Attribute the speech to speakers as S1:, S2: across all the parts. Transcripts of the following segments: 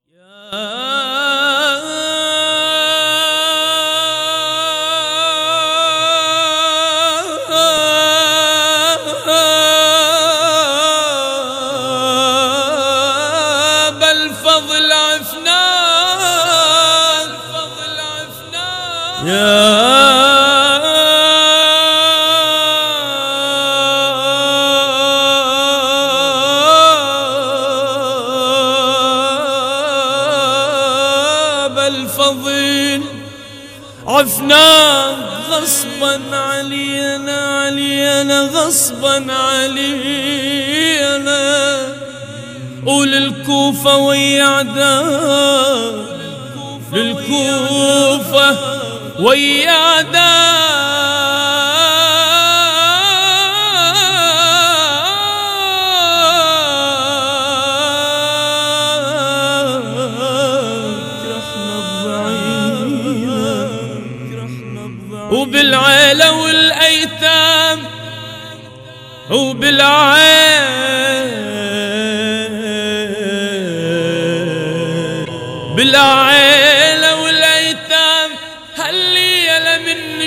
S1: بالفضل عفنان يا بالفضل عفنان غصبا علينا غصبا علينا وللكوفة ويا عداء للكوفة ويا عداء وبالعيلة والأيتام بالعيلة والأيتام هالليلة من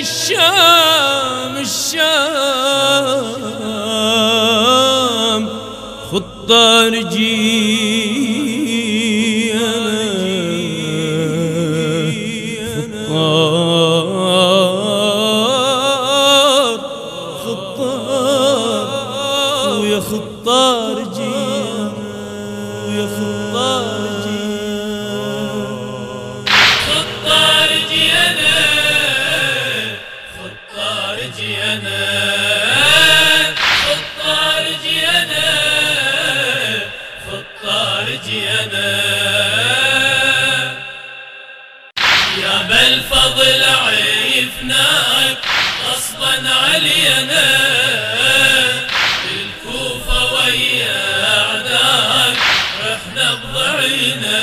S1: الشام خطار خطار ويا خطار جينا ويا خطار
S2: يا بالفضل عيفناك غصبا علينا بالكوفة ويا أعداك رحنا بضعينا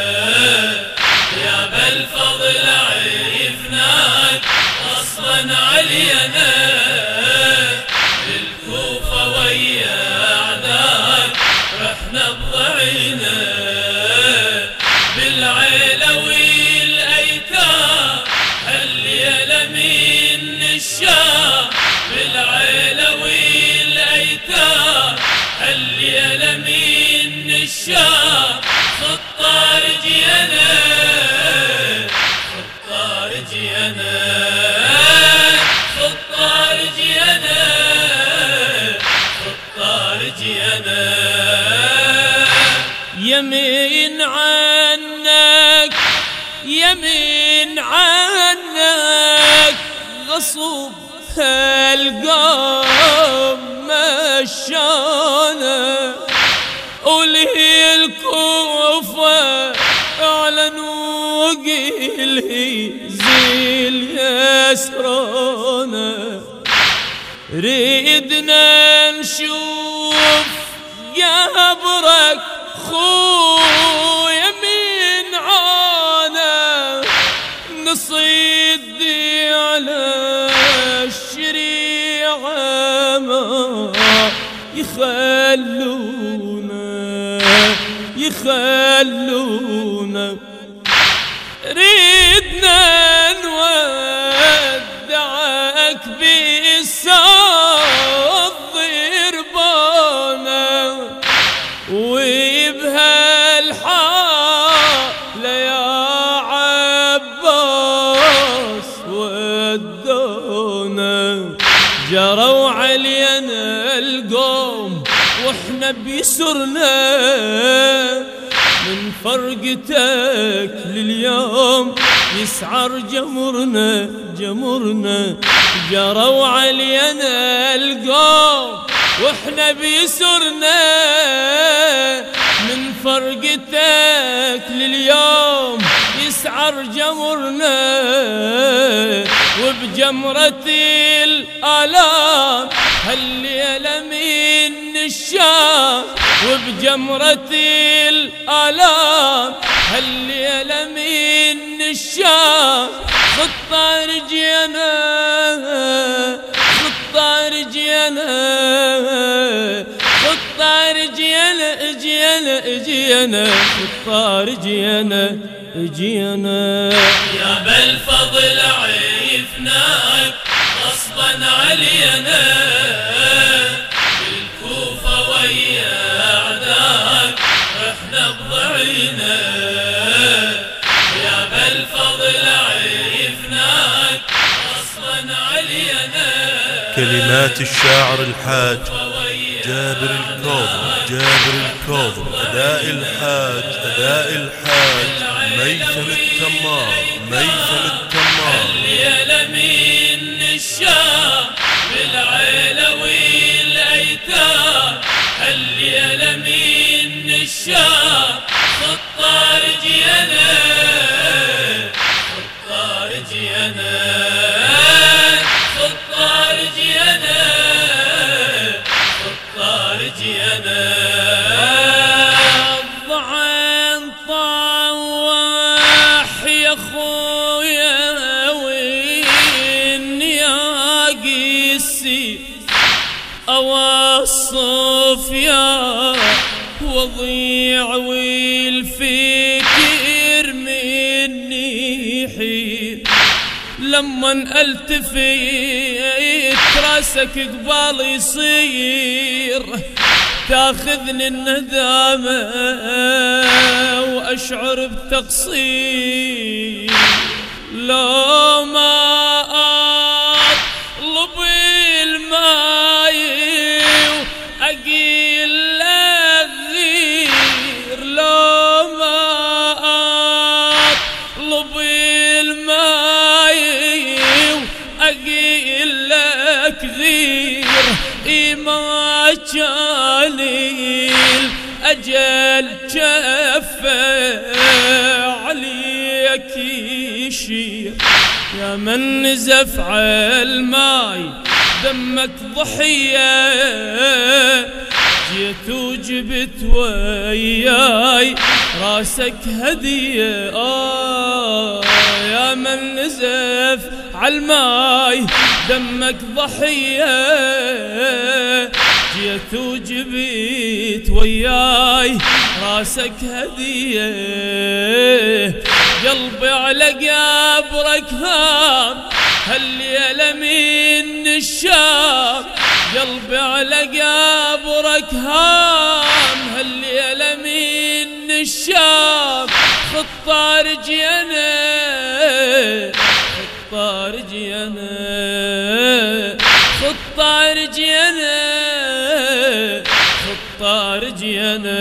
S2: يا بالفضل عيفناك غصبا علينا بالكوفة ويا أعداك رحنا بضعينا بالعيلة والأيتام هالليلة من الشام بالعيلة والأيتام هالليلة من الشام خطار جينا خطار جينا خطار جينا خطار جينا
S1: يمين عنك يمين عنك غصب هالقوم مشانا ولي الكوفة اعلنوا قيل زيل يسرنا ريدنا نشوف قبرك خويا من عانا نصيدي على الشريعة ما يخلونا ريدنا نودعك بالصوت ضربانا وبهالحالة يا عباس ودونا جروا علينا القوم واحنا بيسرنا من فرقتك لليوم يسعر جمرنا جروا علينا القوم واحنا بيسرنا من فرقتك لليوم يسعر جمرنا وبجمرة الآلام هالليلة من الشام وبجمرة الآلام هالليلة من الشام خطار جينا خطار جينا خطار جينا جينا الطار جينا جينا.
S2: يا بالفضل عيفناك غصبا علينا بالكوفة ويا أعداك رحنا بضعينا. يا بالفضل عيفناك غصبا علينا.
S3: كلمات الشاعر الحاج جابر الكاظم أداء الحاج ميثم التمار
S2: يا لمين الشام بالعيلة والأيتام. يا لمين الشام خطار جينا خطار جينا خطار جينا خطار جينا.
S1: الضعن طواح يا خويا والنياقي السيف أوصف يا وضيع والفكر مني حير. لما التفت راسك قبال يصير تاخذني الندامة واشعر بتقصير. لو ما اطلب الماي واقيل الذير. لو ما اطلب الماي واقيل لك ذير. ما كان الأجل جفة عليك يشير. يا من نزف عالماي دمك ضحية جيت وجبت وياي راسك هدية. يا من نزف عالماي دمك ضحية جيت وجبت وياي راسك هدية. قلبي على قبرك هام هالليلة من الشام. قلبي على قبرك هام هالليلة من الشام. خطار جينا خطار جينا خطار جينا خطار جينا.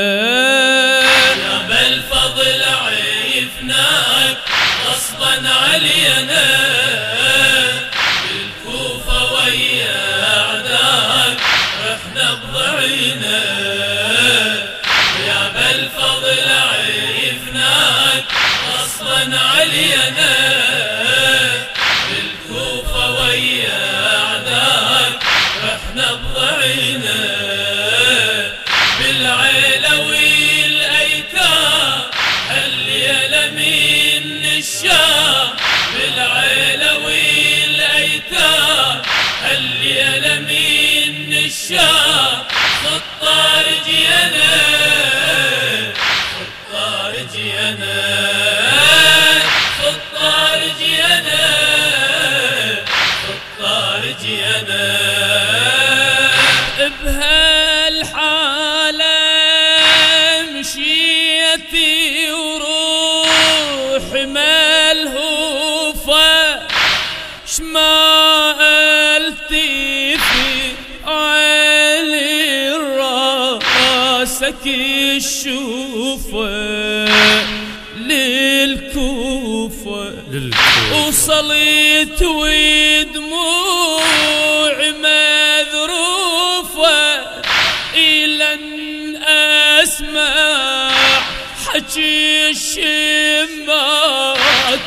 S2: يا بالفضل عيفناك غصبا علينا بالكوفة ويا أعداك رحنا بضعينا. يا بالفضل عيفناك غصبا علينا بالكوفة ويا أعداك رحنا بضعينا. بالعيلة والأيتام يا لمين الشام. بالعيلة والأيتام يا لمين الشام. خطار جينا خطار جينا خطار جينا خطار جينا.
S1: بهالحالة مشيتي وروحي ملهوفة شما التفي علي راسك الشوفة للكوفة. وصليت ودموعي مذروفة إلى أن أسمع حكي الشمات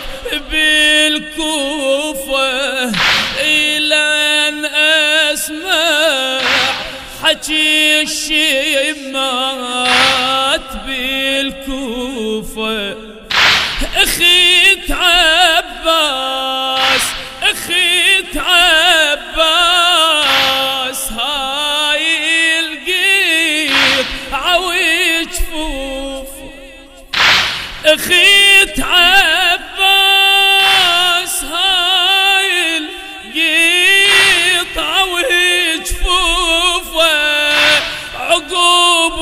S1: بالكوفة. إلى أن أسمع حكي الشمات بالكوفة. أخيك عباس أخيك عباس هاي القيط عوج فوق اخيت عباس هاي القطعة وجفوفه عقوب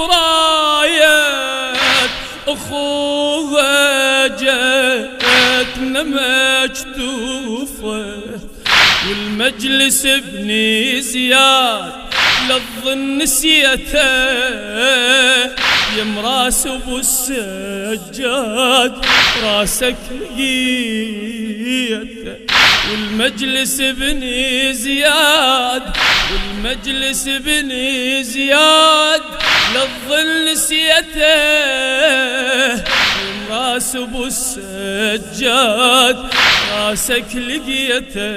S1: راية اخوها جاتنا مكتوفه والمجلس ابني زياد للظن نسيته يا مراس ابو السجاد راسك لقيته والمجلس ابني زياد والمجلس ابني زياد للظل نسيته يا مراس ابو السجاد راسك لقيته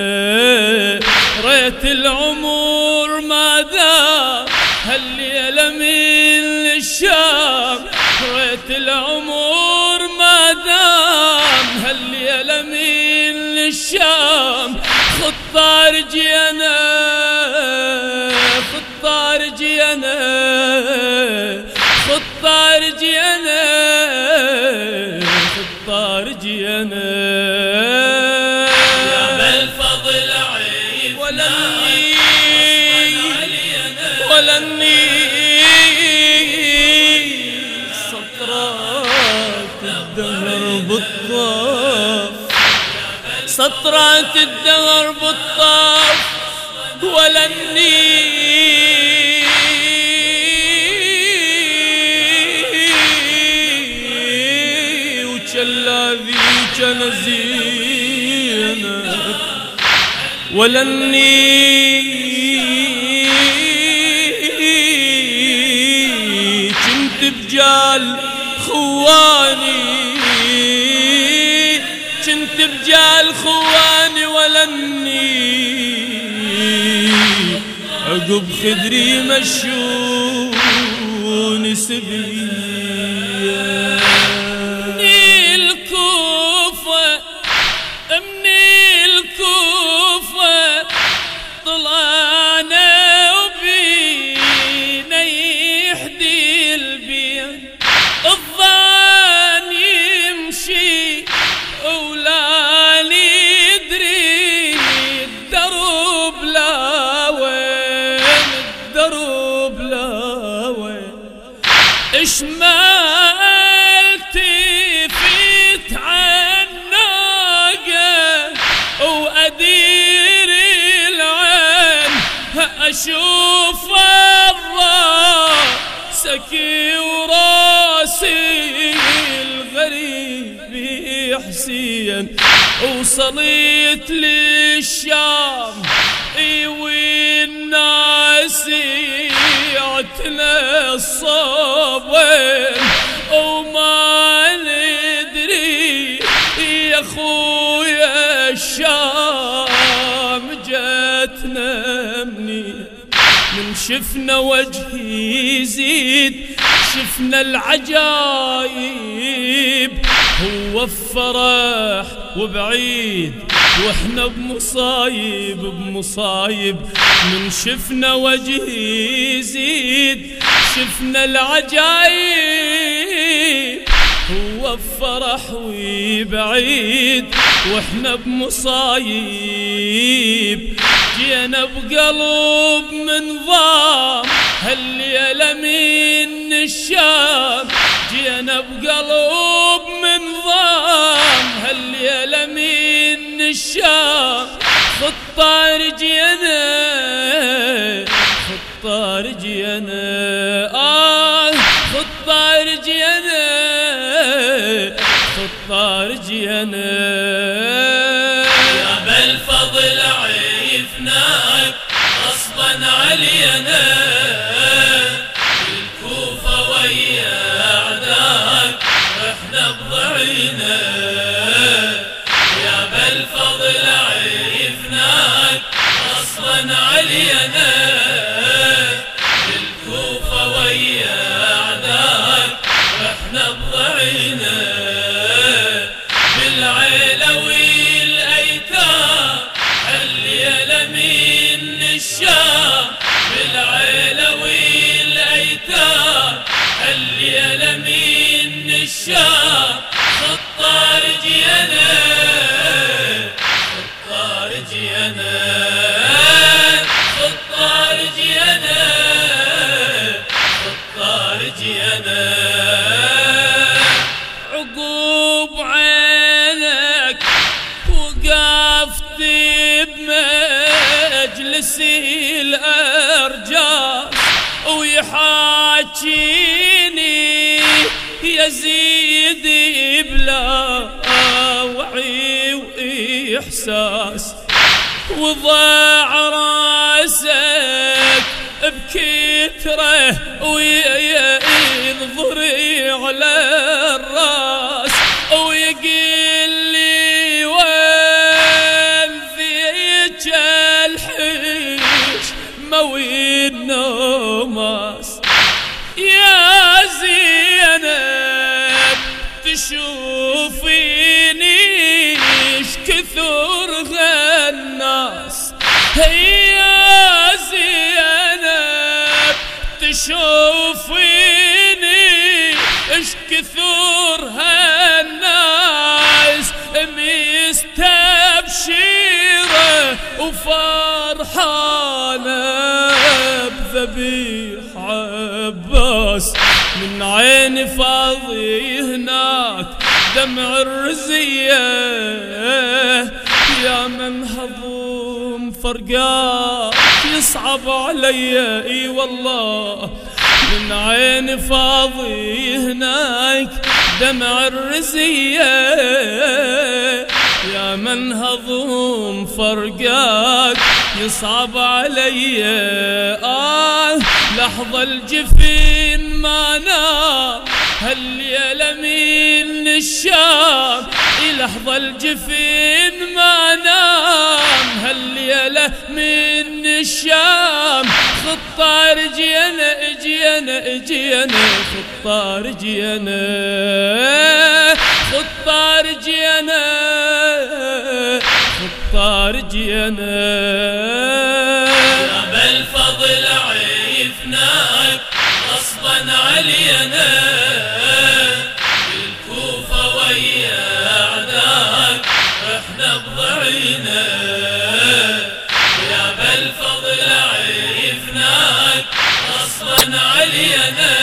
S1: ريت العمر ما دام هالليلة من الشام ريت العمر ما دام هالليلة من الشام خطار جينا خطار جينا خطار جينا خطار جينا
S2: يا بالفضل عيفنا
S1: ولني سطرات الدهر بالطاف سطرات الدهر بالطاف ولني وجلاذي جنزينا ولني بجال خواني كنت بجال خواني ولني عقب خدري مشوني سبيا مني الكوفة مني الكوفة طلعنا وبينا يحدي البيت الظان يمشي ولا يدري الدرب لا وين الدرب لا وين اشمال تفيت عناقه وادير العين اشوف سكي وراسي الغريب حسين وصليت للشام والناس يعتنا الصابين وما ندري يا خويا الشام جاتنا مني من شفنا وجهي يزيد شفنا العجايب هو الفرح وبعيد واحنا بمصايب بمصايب من شفنا وجهي يزيد شفنا العجايب هو الفرح وبعيد واحنا بمصايب جينا بقلب من ضام هالليلة من الشام جينا بقلب من ضام هالليلة من الشام خطار جينا خطار جينا خطار جينا خطار جينا
S2: يا بالفضل عيفناك غصبا علينا الكوفة ويا أعداك رحنا بضعينا يا بالفضل عيفناك غصبا علينا الكوفة ويا أعداك رحنا بضعينا بالعين
S1: نفسي الأرجاس ويحاكيني يزيد بلا وعي وإحساس، وضع راسك بكتره وينظري على الراس ويقول لي وين ذيك الحيش مويد نوماس. يا زينب تشوفيني ايش كثر الناس، يا زينب تشوفيني ايش كثر هالناس، مستبشرة وفرحانة بذبيح عباس. من عين فاضي هناك دمع الرزية، يا من هضوم فرقاك يصعب علي اي والله. من عين فاضي هناك دمع الرزية، يا من هضوم فرقاك يصعب علي. لحظة الجفين ما نام هالليلة من الشام، لحظة الجفين ما نام هالليلة من الشام. خطار جينا اجينا اجينا خطار جينا، خطار جينا خطار جينا.
S2: يا بالفضل عيفناك غصبا علينا، بالكوفة ويا أعداك رحنا بضعينا. يا بالفضل عيفناك غصبا علينا،